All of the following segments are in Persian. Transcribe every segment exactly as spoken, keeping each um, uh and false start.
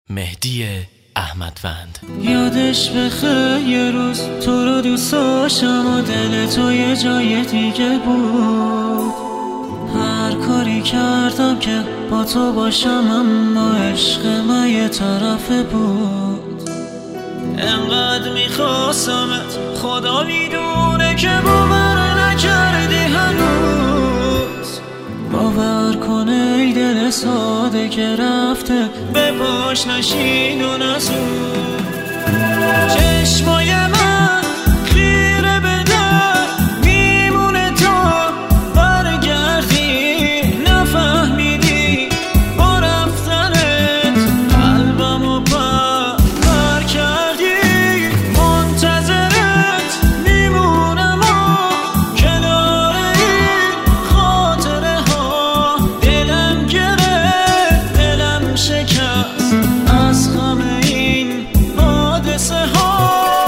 مهدی احمدوند. یادش بخیر یه روز تو رو دوست داشتم و دل تو یه جای دیگه بود. هر کاری کردم که با تو باشم اما عشق من یه طرفه بود. انقدر میخواستمت خدا میدونه که باور نکردی هنوز. باور کنه ای دل ساده که رفته به پاش نشین و نزود. چشمای من خیره به در میمونه تا برگردی. نفهمیدی با رفتنت قلبمو پر پر کردی. منتظرت میمونم و کنار این خاطره ها. دلم گرفت دلم شکست از غم این حادثه ها.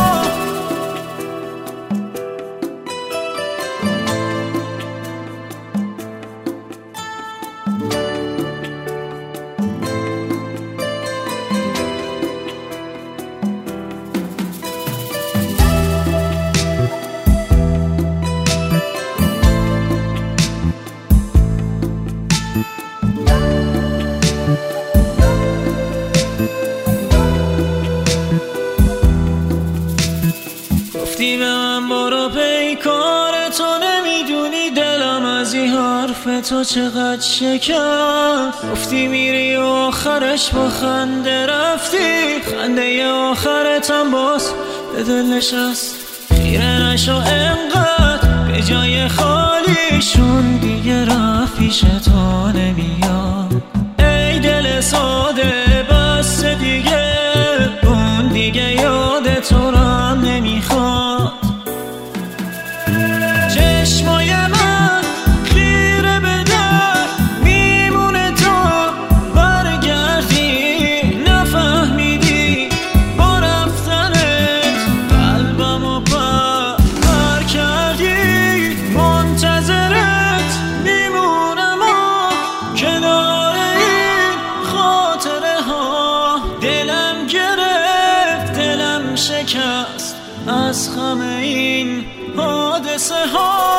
گفتی به من برو پیکار تو، نمیدونی دلم از این حرف تو چقدر شکست. گفتی میری و آخرش با خنده رفتی، خنده آخرتم باز به دل نشست. خیره نشو انقدر به جای خالیشون دیگه رفت پیش تو نمیاد. ای دل ساده بس دیگه اون دیگه یاد تو را نمیخواد. چشمای من خیره به در میمونه تا برگردی. نفهمیدی با رفتنت قلبمو پر پر کردی. منتظرت میمونم و کنار این خاطره ها. دلم گرفت دلم شکست از غم این حادثه ها.